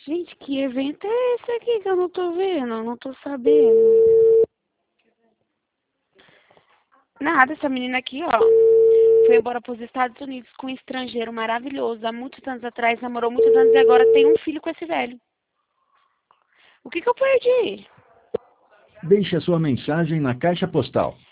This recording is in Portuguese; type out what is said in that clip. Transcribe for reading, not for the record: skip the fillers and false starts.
Gente, que evento é esse aqui que eu não tô vendo? Não tô sabendo. Nada, essa menina aqui, ó, foi embora para os Estados Unidos com um estrangeiro maravilhoso. Há muitos anos atrás, namorou muitos anos e agora tem um filho com esse velho. O que que eu perdi? Deixe a sua mensagem na caixa postal